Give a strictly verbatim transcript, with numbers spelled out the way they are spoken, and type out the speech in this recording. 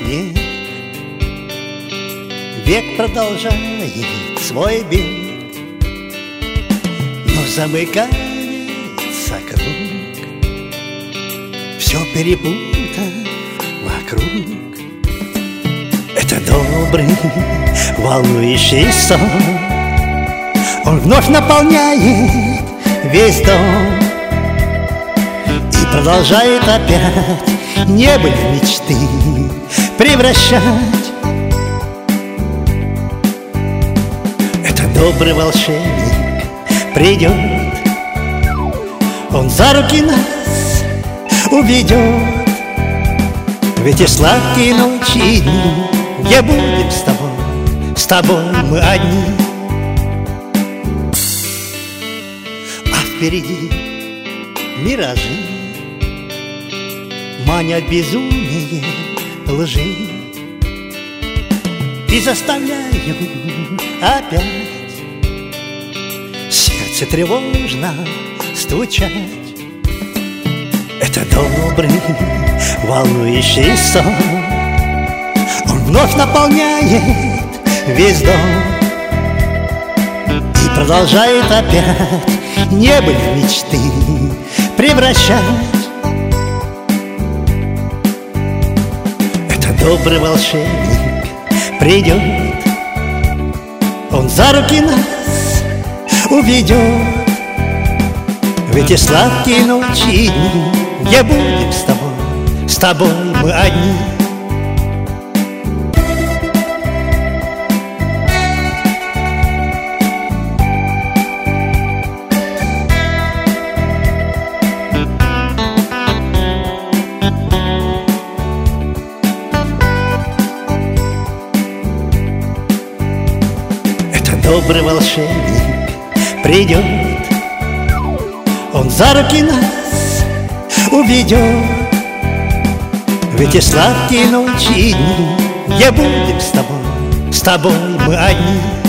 снег. Век продолжает свой бег, но замыкается круг, все перепутав вокруг. Это добрый, волнующий сон, он вновь наполняет весь дом и продолжает опять небо в мечты превращать. Это добрый волшебник придет, он за руки нас уведет в эти сладкие ночи и дни, где будем с тобой, с тобой мы одни. А впереди миражи манят безумные лжи и заставляют опять сердце тревожно стучать. Это добрый, волнующий сон, он вновь наполняет весь дом и продолжает опять небо в мечты превращать. Это добрый волшебник придет, он за руки нас уведет в эти сладкие ночи и дни, где будем с тобой, с тобой мы одни. Это добрый волшебник придет, он за руки нас уведет в эти сладкие ночи и дни, где будем с тобой, с тобой мы одни.